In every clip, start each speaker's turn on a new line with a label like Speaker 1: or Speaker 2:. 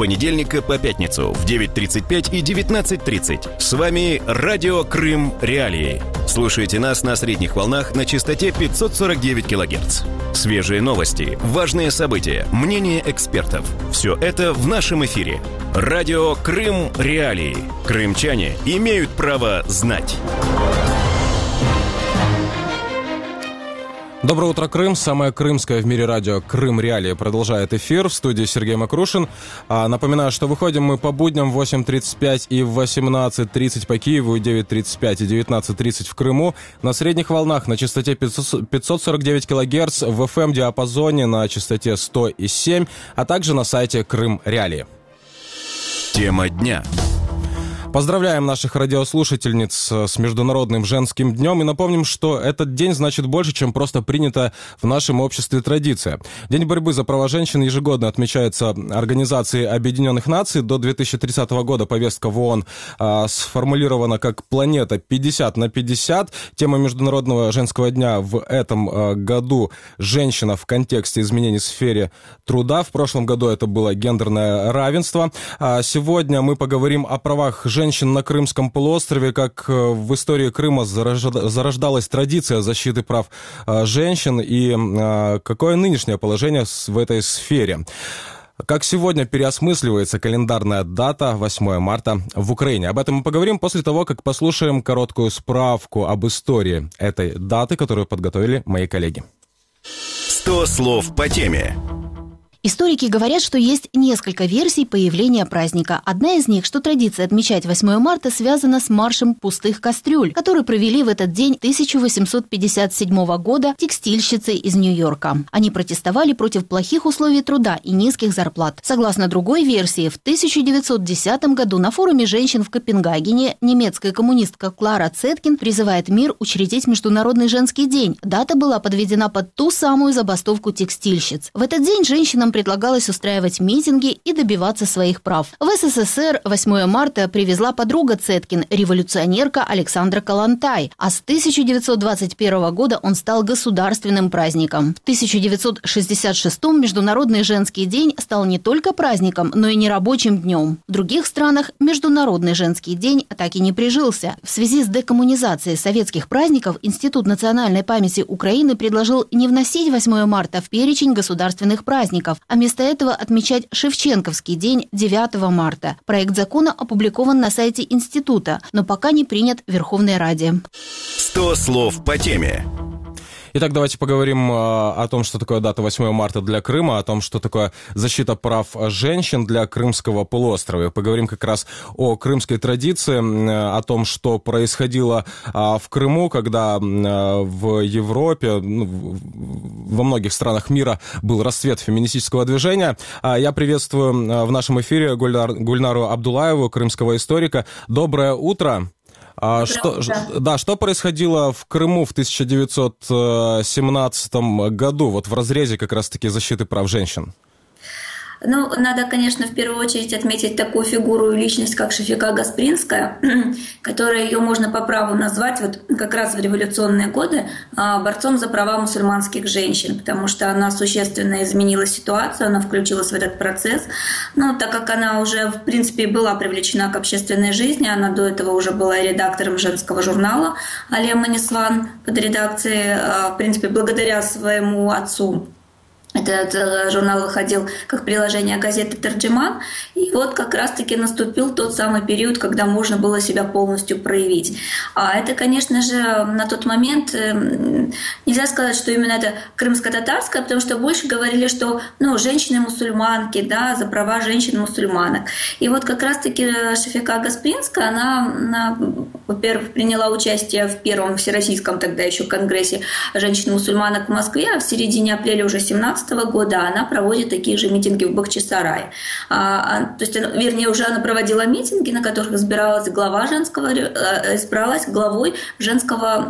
Speaker 1: понедельника по пятницу в 9:35 и 19:30. С вами Радио Крым Реалии. Слушайте нас на средних волнах на частоте 549 кГц. Свежие новости, важные события, мнения экспертов. Все это в нашем эфире. Радио Крым Реалии. Крымчане имеют право знать.
Speaker 2: Доброе утро, Крым. Самое крымское в мире радио «Крым Реалии» продолжает эфир. В студии Сергей Макрушин. Напоминаю, что выходим мы по будням в 8:35 и в 18:30 по Киеву, 9:35 и 19:30 в Крыму. На средних волнах на частоте 549 кГц, в FM-диапазоне на частоте 100,7, а также на сайте «Крым Реалии».
Speaker 1: Тема дня.
Speaker 2: Поздравляем наших радиослушательниц с Международным женским днем и напомним, что этот день значит больше, чем просто принято в нашем обществе традиция. День борьбы за права женщин ежегодно отмечается Организацией Объединенных Наций. До 2030 года повестка в ООН сформулирована как «Планета 50 на 50». Тема Международного женского дня в этом году «Женщина в контексте изменений в сфере труда». В прошлом году это было гендерное равенство. Сегодня мы поговорим о правах женщин на Крымском полуострове, как в истории Крыма зарождалась традиция защиты прав женщин и какое нынешнее положение в этой сфере. Как сегодня переосмысливается календарная дата 8 марта в Украине. Об этом мы поговорим после того, как послушаем короткую справку об истории этой даты, которую подготовили мои коллеги.
Speaker 1: 100 слов по теме.
Speaker 3: Историки говорят, что есть несколько версий появления праздника. Одна из них, что традиция отмечать 8 марта связана с маршем пустых кастрюль, который провели в этот день 1857 года текстильщицы из Нью-Йорка. Они протестовали против плохих условий труда и низких зарплат. Согласно другой версии, в 1910 году на форуме женщин в Копенгагене немецкая коммунистка Клара Цеткин призывает мир учредить Международный женский день. Дата была подведена под ту самую забастовку текстильщиц. В этот день женщинам предлагалось устраивать митинги и добиваться своих прав. В СССР 8 марта привезла подруга Цеткин, революционерка Александра Калантай, а с 1921 года он стал государственным праздником. В 1966-м Международный женский день стал не только праздником, но и нерабочим днем. В других странах Международный женский день так и не прижился. В связи с декоммунизацией советских праздников Институт национальной памяти Украины предложил не вносить 8 марта в перечень государственных праздников, а вместо этого отмечать Шевченковский день 9 марта. Проект закона опубликован на сайте института, но пока не принят в Верховной Раде.
Speaker 1: 100 слов по теме.
Speaker 2: Итак, давайте поговорим о том, что такое дата 8 марта для Крыма, о том, что такое защита прав женщин для Крымского полуострова. Поговорим как раз о крымской традиции, о том, что происходило в Крыму, когда в Европе, во многих странах мира был расцвет феминистического движения. Я приветствую в нашем эфире Гульнару Абдулаеву, крымского историка. Доброе утро. Что происходило в Крыму в 1917 году, вот в разрезе как раз-таки защиты прав женщин?
Speaker 4: Надо, конечно, в первую очередь отметить такую фигуру и личность, как Шафика Гаспринская, которая ее можно по праву назвать вот как раз в революционные годы борцом за права мусульманских женщин, потому что она существенно изменила ситуацию, она включилась в этот процесс. Так как она уже, в принципе, была привлечена к общественной жизни, она до этого уже была редактором женского журнала «Алема Несван» под редакцией, в принципе, благодаря своему отцу. Этот журнал выходил как приложение газеты «Тарджиман». И вот как раз-таки наступил тот самый период, когда можно было себя полностью проявить. А это, конечно же, на тот момент нельзя сказать, что именно это крымско-татарское, потому что больше говорили, что женщины-мусульманки, да, за права женщин-мусульманок. И вот как раз-таки Шафика Гаспринская, она, во-первых, приняла участие в первом всероссийском тогда еще конгрессе женщин-мусульманок в Москве, а в середине апреля уже 2017 года она проводит такие же митинги в Бахчисарае. То есть, вернее, уже она проводила митинги, на которых избиралась главой женского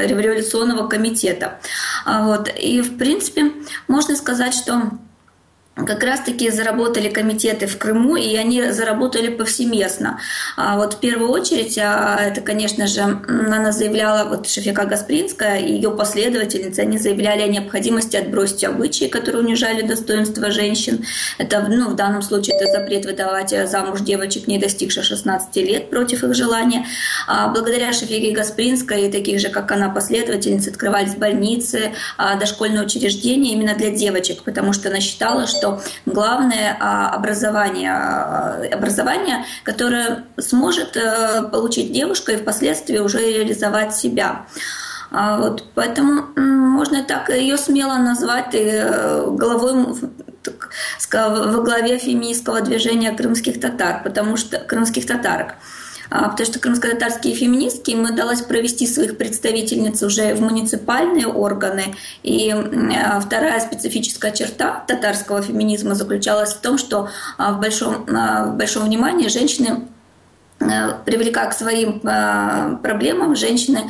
Speaker 4: революционного комитета. И, в принципе, можно сказать, что как раз-таки заработали комитеты в Крыму, и они заработали повсеместно. Вот в первую очередь, это, конечно же, она заявляла, вот Шафика Гаспринская и ее последовательницы, они заявляли о необходимости отбросить обычаи, которые унижали достоинство женщин. Это, в данном случае, это запрет выдавать замуж девочек, не достигших 16 лет, против их желания. Благодаря Шафике Гаспринской и таких же, как она, последовательниц, открывались больницы, дошкольные учреждения именно для девочек, потому что она считала, что главное образование, которое сможет получить девушка и впоследствии уже реализовать себя. Вот, поэтому можно так ее смело назвать главой, во главе феминистского движения крымских татар, крымских татарок. Потому что крымско-татарские феминистки им удалось провести своих представительниц уже в муниципальные органы. И вторая специфическая черта татарского феминизма заключалась в том, что в большом внимании женщины, привлекая к своим проблемам, женщины,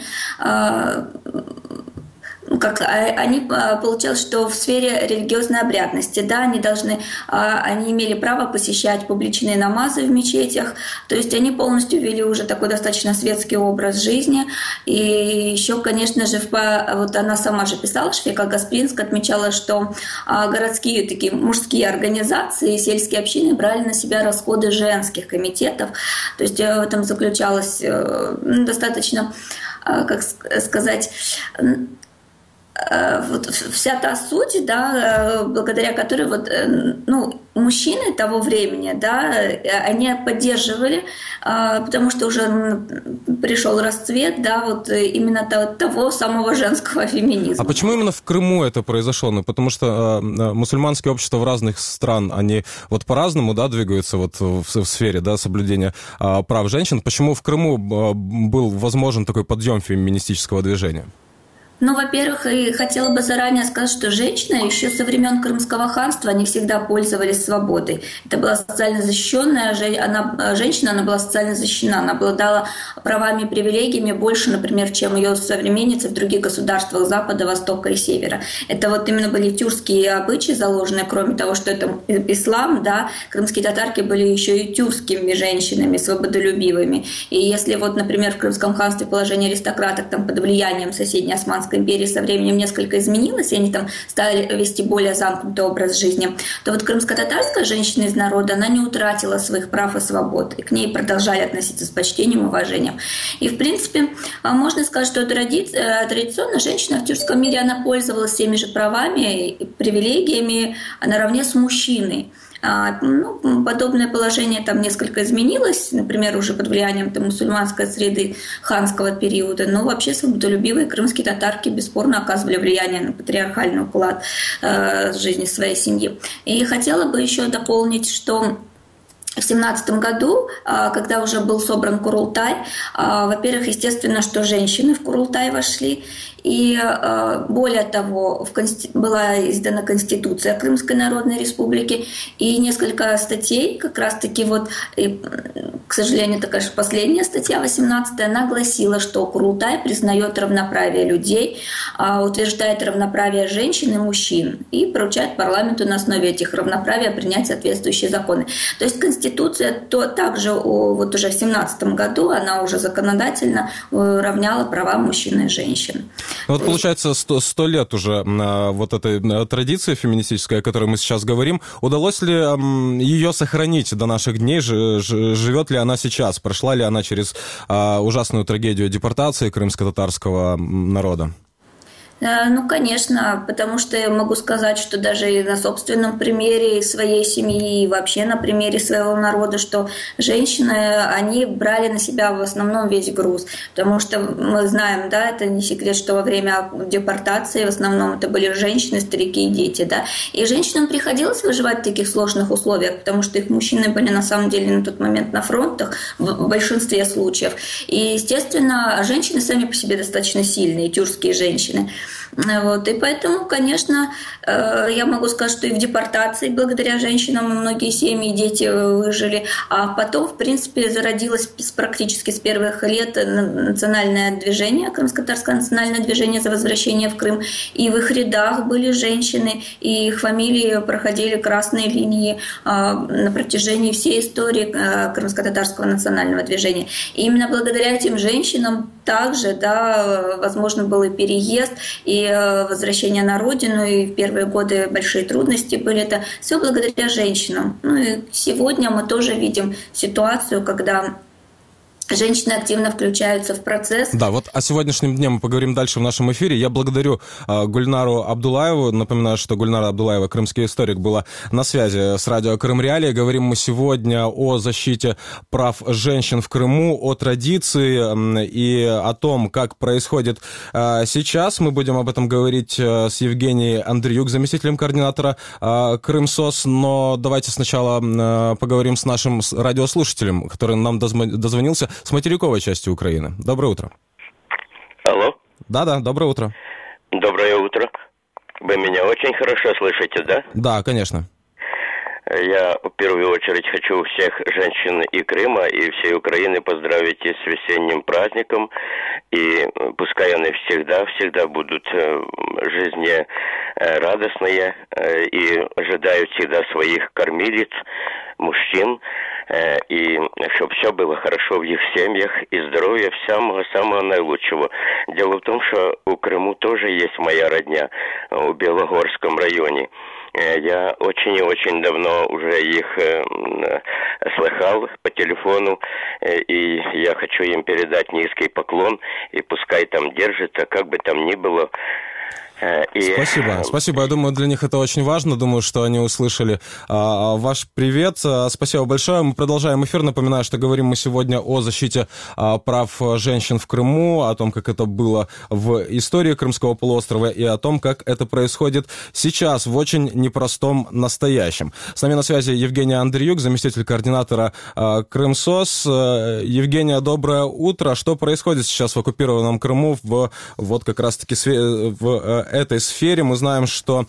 Speaker 4: получалось, что в сфере религиозной обрядности, да, они имели право посещать публичные намазы в мечетях, то есть они полностью вели уже такой достаточно светский образ жизни. И еще, конечно же, вот она сама же писала, Шафика Гаспринская отмечала, что городские такие мужские организации и сельские общины брали на себя расходы женских комитетов, то есть в этом заключалась достаточно, как сказать, вот вся та суть, да, благодаря которой мужчины того времени, да, они поддерживали, потому что уже пришел расцвет, да, вот именно того самого женского феминизма.
Speaker 2: А почему именно в Крыму это произошло? потому что мусульманские общества в разных стран, они вот по-разному, да, двигаются вот в сфере, да, соблюдения прав женщин. Почему в Крыму был возможен такой подъем феминистического движения?
Speaker 4: Во-первых, и хотела бы заранее сказать, что женщины еще со времен Крымского ханства они всегда пользовались свободой. Это была социально защищенная женщина, она была социально защищена, она обладала правами и привилегиями больше, например, чем ее современницы в других государствах Запада, Востока и Севера. Это вот именно были тюркские обычаи заложенные, кроме того, что это ислам, да, крымские татарки были еще и тюркскими женщинами, свободолюбивыми. И если вот, например, в Крымском ханстве положение аристократок там под влиянием соседней Османской империи со временем несколько изменилось, и они там стали вести более замкнутый образ жизни, то вот крымско-татарская женщина из народа, она не утратила своих прав и свобод, и к ней продолжали относиться с почтением и уважением. И, в принципе, можно сказать, что традиционно женщина в тюркском мире, она пользовалась теми же правами и привилегиями наравне с мужчиной. Подобное положение там несколько изменилось, например, уже под влиянием мусульманской среды ханского периода, но вообще свободолюбивые крымские татарки бесспорно оказывали влияние на патриархальный уклад жизни своей семьи. И хотела бы еще дополнить, что в 2017 году, когда уже был собран Курултай, во-первых, естественно, что женщины в Курултай вошли, и более того, была издана Конституция Крымской Народной Республики, и несколько статей, как раз-таки вот, и, к сожалению, это, конечно, последняя статья, 18-я, она гласила, что Курултай признает равноправие людей, утверждает равноправие женщин и мужчин и поручает парламенту на основе этих равноправия принять соответствующие законы. То есть Конституция также вот уже в 2017 году, она уже законодательно уравняла права мужчин и женщин.
Speaker 2: Вот получается, 100 лет уже вот этой традиции феминистической, о которой мы сейчас говорим. Удалось ли ее сохранить до наших дней? Живет ли она сейчас? Прошла ли она через ужасную трагедию депортации крымско-татарского народа?
Speaker 4: Конечно, потому что я могу сказать, что даже и на собственном примере своей семьи и вообще на примере своего народа, что женщины, они брали на себя в основном весь груз, потому что мы знаем, да, это не секрет, что во время депортации в основном это были женщины, старики и дети, да, и женщинам приходилось выживать в таких сложных условиях, потому что их мужчины были на самом деле на тот момент на фронтах в большинстве случаев, и, естественно, женщины сами по себе достаточно сильные, тюркские женщины. Вот. И поэтому, конечно, я могу сказать, что и в депортации благодаря женщинам многие семьи и дети выжили. А потом, в принципе, зародилось практически с первых лет национальное движение, крымско-татарское национальное движение за возвращение в Крым. И в их рядах были женщины, и их фамилии проходили красные линии на протяжении всей истории крымско-татарского национального движения. И именно благодаря этим женщинам также, да, возможно, был и переезд, и возвращение на родину, и в первые годы большие трудности были. Это все благодаря женщинам. Ну и сегодня мы тоже видим ситуацию, когда женщины активно включаются в процесс.
Speaker 2: Да, вот о сегодняшнем дне мы поговорим дальше в нашем эфире. Я благодарю Гульнару Абдуллаеву. Напоминаю, что Гульнара Абдуллаева, крымский историк, была на связи с радио Крым Реалии. Говорим мы сегодня о защите прав женщин в Крыму, о традиции и о том, как происходит сейчас. Мы будем об этом говорить с Евгенией Андриюк, заместителем координатора Крымсос. Но давайте сначала поговорим с нашим радиослушателем, который нам дозвонился с материковой части Украины. Доброе утро.
Speaker 5: Алло.
Speaker 2: Да, доброе утро.
Speaker 5: Доброе утро. Вы меня очень хорошо слышите, да?
Speaker 2: Да, конечно.
Speaker 5: Я в первую очередь хочу всех женщин и Крыма, и всей Украины поздравить с весенним праздником. И пускай они всегда будут жизнерадостные и ожидают всегда своих кормилиц, мужчин. И чтобы все было хорошо в их семьях, и здоровья самого наилучшего. Дело в том, что у Крыму тоже есть моя родня в Белогорском районе. Я очень и очень давно уже их слыхал по телефону, и я хочу им передать низкий поклон, и пускай там держится, как бы там ни было.
Speaker 2: Спасибо. Я думаю, для них это очень важно. Думаю, что они услышали ваш привет. Спасибо большое. Мы продолжаем эфир. Напоминаю, что говорим мы сегодня о защите прав женщин в Крыму, о том, как это было в истории Крымского полуострова и о том, как это происходит сейчас в очень непростом настоящем. С нами на связи Евгения Андриюк, заместитель координатора Крымсос. Евгения, доброе утро. Что происходит сейчас в оккупированном Крыму вот как раз-таки в этой сфере? Мы знаем, что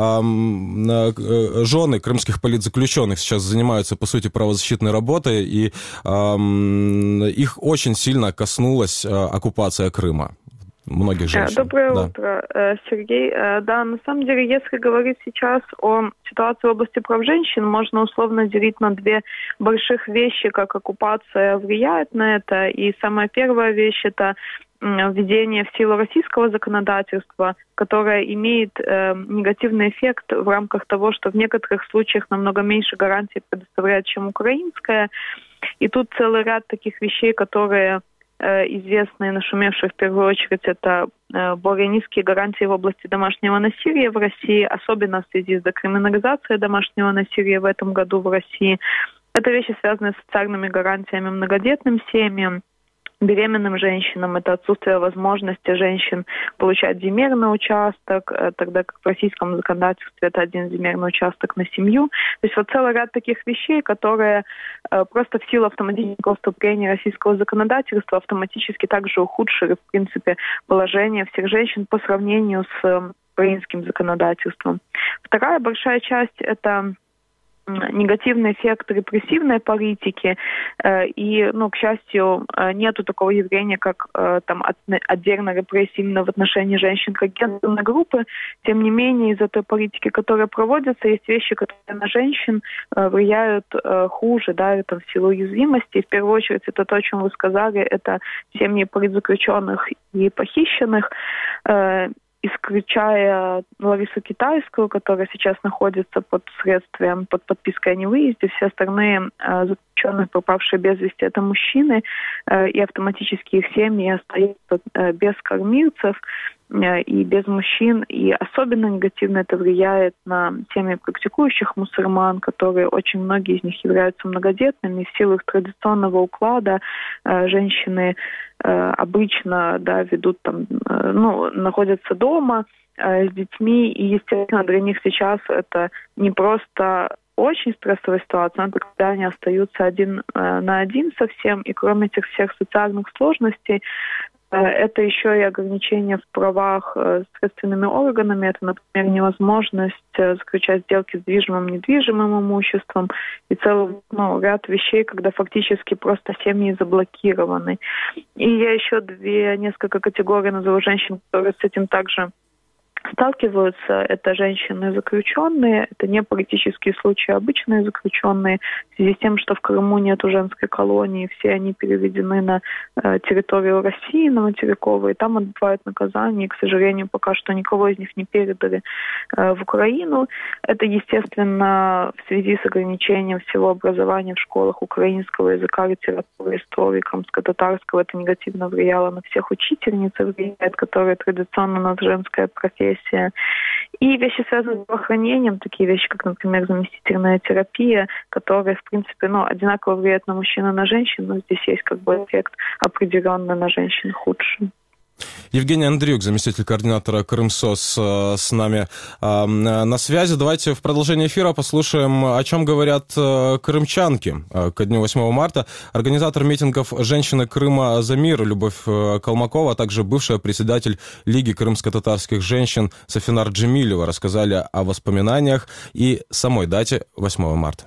Speaker 2: жены крымских политзаключенных сейчас занимаются, по сути, правозащитной работой, и их очень сильно коснулась оккупация Крыма. Многих женщин.
Speaker 6: Доброе утро, Сергей. Да, на самом деле, если говорить сейчас о ситуации в области прав женщин, можно условно делить на две больших вещи, как оккупация влияет на это. И самая первая вещь – это введение в силу российского законодательства, которое имеет негативный эффект в рамках того, что в некоторых случаях намного меньше гарантий предоставляет, чем украинское. И тут целый ряд таких вещей, которые известные, нашумевшие в первую очередь, это более низкие гарантии в области домашнего насилия в России, особенно в связи с декриминализацией домашнего насилия в этом году в России. Это вещи, связанные с социальными гарантиями многодетным семьям, беременным женщинам. Это отсутствие возможности женщин получать земельный участок, тогда как в российском законодательстве это один земельный участок на семью. То есть вот целый ряд таких вещей, которые просто в силу автоматического вступления российского законодательства автоматически также ухудшили, в принципе, положение всех женщин по сравнению с украинским законодательством. Вторая большая часть – это негативный эффект репрессивной политики, и, к счастью, нету такого явления, как там отдельно репрессии именно в отношении женщин как гендерной группы. Тем не менее, из этой политики, которая проводится, есть вещи, которые на женщин влияют хуже, да, там, в силу уязвимости. И в первую очередь, это то, о чем вы сказали, это семьи политзаключенных и похищенных, исключая Ларису Китайскую, которая сейчас находится под следствием, под подпиской о невыезде. Все остальные заключенные, пропавшие без вести, это мужчины, и автоматически их семьи остаются без кормильцев и без мужчин. И особенно негативно это влияет на семьи практикующих мусульман, которые, очень многие из них являются многодетными. В силу их традиционного уклада женщины обычно, да, ведут там, находятся дома с детьми, и, естественно, для них сейчас это не просто очень стрессовая ситуация, но когда они остаются один на один совсем, и кроме этих всех социальных сложностей, Это еще и ограничения в правах следственными органами. Это, например, невозможность заключать сделки с движимым, недвижимым имуществом и целый ряд вещей, когда фактически просто семьи заблокированы. И я еще несколько категорий назову женщин, которые с этим также сталкиваются. Это женщины заключенные, это не политические случаи, а обычные заключенные. В связи с тем, что в Крыму нету женской колонии, все они переведены на территорию России, на материковую, и там отбывают наказание. И, к сожалению, пока что никого из них не передали в Украину. Это, естественно, в связи с ограничением всего образования в школах украинского языка, литературы, истории, крымско-татарского. Это негативно влияло на всех учительниц, влияет, которые традиционно у нас женская профессия. И вещи, связанные с здравоохранением, такие вещи, как, например, заместительная терапия, которые, в принципе, одинаково влияют на мужчин и на женщин, но здесь есть эффект определенно на женщин худший.
Speaker 2: Евгений Андриюк, заместитель координатора Крымсос, с нами на связи. Давайте в продолжение эфира послушаем, о чем говорят крымчанки ко дню 8 марта. Организатор митингов «Женщины Крыма за мир» Любовь Колмакова, а также бывшая председатель Лиги крымско-татарских женщин Сафинар Джемилева рассказали о воспоминаниях и самой дате 8 марта.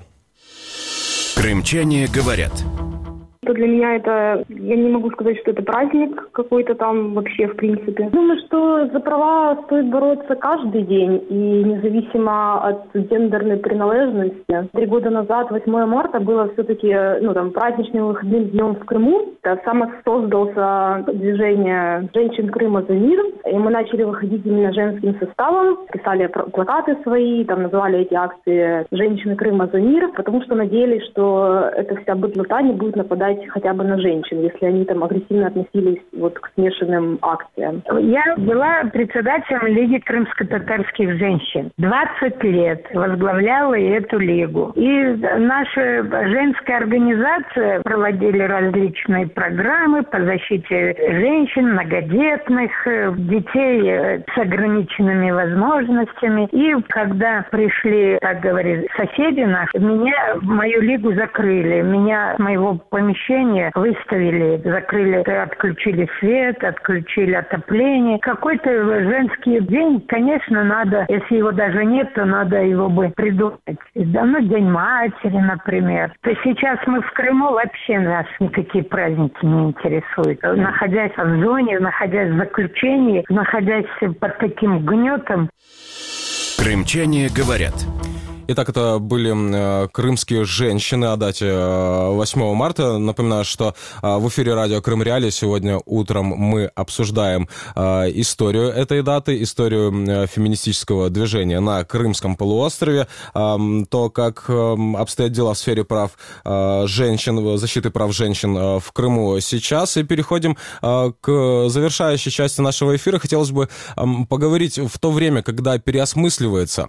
Speaker 1: Крымчане говорят.
Speaker 7: Для меня я не могу сказать, что это праздник какой-то там вообще в принципе. Думаю, что за права стоит бороться каждый день, и независимо от гендерной принадлежности. 3 года назад, 8 марта, было все-таки праздничным выходным днем в Крыму. Самосоздался движение «Женщин Крыма за мир», и мы начали выходить именно женским составом, писали плакаты свои, называли эти акции «Женщины Крыма за мир», потому что надеялись, что эта вся быдлота не будет нападать хотя бы на женщин, если они агрессивно относились к смешанным акциям.
Speaker 8: Я была председателем Лиги крымско-татарских женщин. 20 лет возглавляла эту лигу. И наша женская организация проводили различные программы по защите женщин, многодетных, детей с ограниченными возможностями. И когда пришли, так говорить, соседи наши, мою лигу закрыли. Меня с моего помещения выставили, закрыли, отключили свет, отключили отопление. Какой-то женский день, конечно, надо, если его даже нет, то надо его бы придумать. День матери, например. То сейчас мы в Крыму, вообще нас никакие праздники не интересуют. Находясь в зоне, находясь в заключении, находясь под таким гнетом.
Speaker 1: Крымчане говорят.
Speaker 2: Итак, это были крымские женщины о дате 8 марта. Напоминаю, что в эфире радио Крым Реалии сегодня утром мы обсуждаем историю этой даты, историю феминистического движения на Крымском полуострове, то, как обстоят дела в сфере прав женщин, защиты прав женщин в Крыму сейчас. И переходим к завершающей части нашего эфира. Хотелось бы поговорить в то время, когда переосмысливаются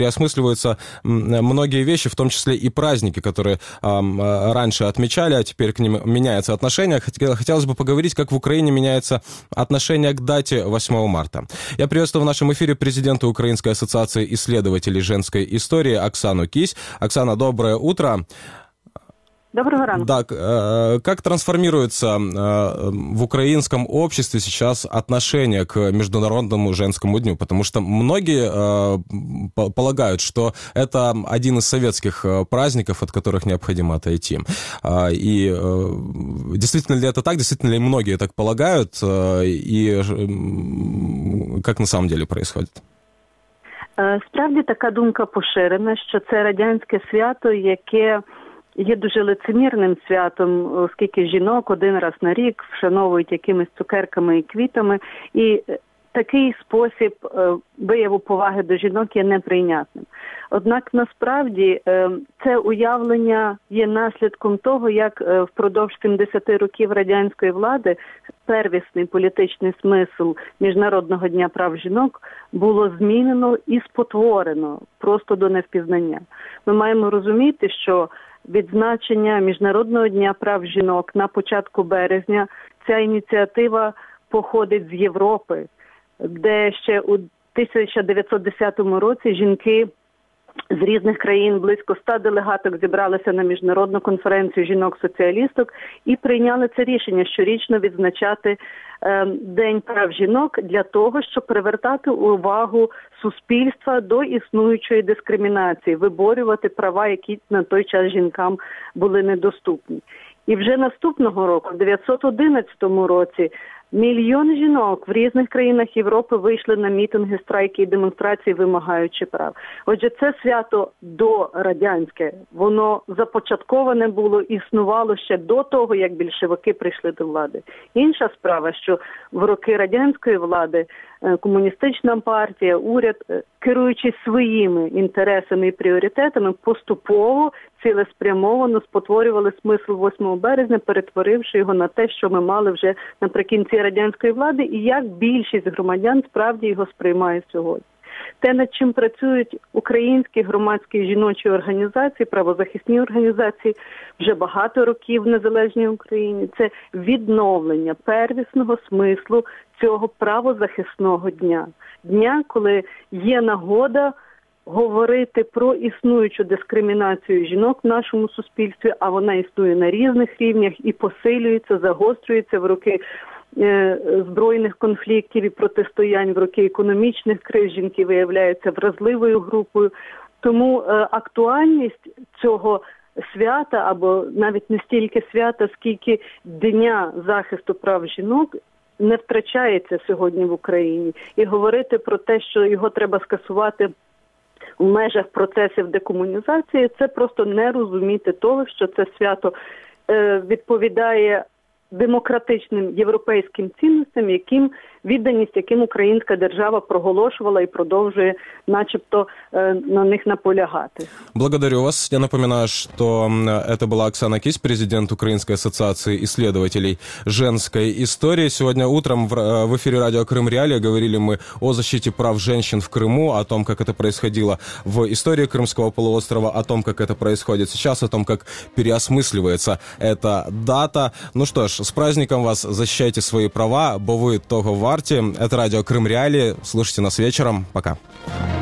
Speaker 2: многие вещи, в том числе и праздники, которые раньше отмечали, а теперь к ним меняется отношение. Хотелось бы поговорить, как в Украине меняется отношение к дате 8 марта. Я приветствую в нашем эфире президента Украинской ассоциации исследователей женской истории Оксану Кись. Оксана, доброе утро.
Speaker 7: Доброго ранку.
Speaker 2: Да, как трансформируется в украинском обществе сейчас отношение к Международному женскому дню? Потому что многие полагают, что это один из советских праздников, от которых необходимо отойти. И действительно ли это так? Действительно ли многие так полагают? И как на самом деле происходит?
Speaker 9: Справді така думка поширена, що це радянське свято, яке є дуже лицемірним святом, оскільки жінок один раз на рік вшановують якимись цукерками і квітами. І такий спосіб вияву поваги до жінок є неприйнятним. Однак насправді це уявлення є наслідком того, як впродовж 70 років радянської влади первісний політичний смисл Міжнародного дня прав жінок було змінено і спотворено просто до невпізнання. Ми маємо розуміти, що відзначення Міжнародного дня прав жінок на початку березня, ця ініціатива походить з Європи, де ще у 1910 році жінки з різних країн, близько 100 делегаток зібралися на міжнародну конференцію жінок-соціалісток і прийняли це рішення щорічно відзначати День прав жінок для того, щоб привертати увагу суспільства до існуючої дискримінації, виборювати права, які на той час жінкам були недоступні. І вже наступного року, в 1911 році, мільйон жінок в різних країнах Європи вийшли на мітинги, страйки і демонстрації, вимагаючи прав. Отже, це свято дорадянське, воно започатковане було, існувало ще до того, як більшовики прийшли до влади. Інша справа, що в роки радянської влади комуністична партія, уряд, керуючись своїми інтересами і пріоритетами, поступово, цілеспрямовано спотворювали смисл 8 березня, перетворивши його на те, що ми мали вже наприкінці радянської влади, і як більшість громадян справді його сприймає сьогодні. Те, над чим працюють українські громадські жіночі організації, правозахисні організації вже багато років в незалежній Україні, це відновлення первісного смислу цього правозахисного дня. Дня, коли є нагода говорити про існуючу дискримінацію жінок в нашому суспільстві, а вона існує на різних рівнях і посилюється, загострюється в роки збройних конфліктів і протистоянь, в роки економічних криз. Жінки виявляються вразливою групою. Тому актуальність цього свята, або навіть не стільки свята, скільки Дня захисту прав жінок, не втрачається сьогодні в Україні. І говорити про те, що його треба скасувати в межах процесів декомунізації, це просто не розуміти того, що це свято відповідає демократичним європейським цінностям, відданість яким українська держава проголошувала і продовжує начебто на них наполягати.
Speaker 2: Благодарю вас. Я напоминаю, что это была Оксана Кись, президент Украинской ассоциации исследователей женской истории. Сегодня утром в эфире радио «Крым Реалии» говорили мы о защите прав женщин в Крыму, о том, как это происходило в истории Крымского полуострова, о том, как это происходит сейчас, о том, как переосмысливается эта дата. Ну что ж, с праздником вас, защищайте свои права, бо вы того варті. Это радио «Крым Реалии». Слушайте нас вечером. Пока.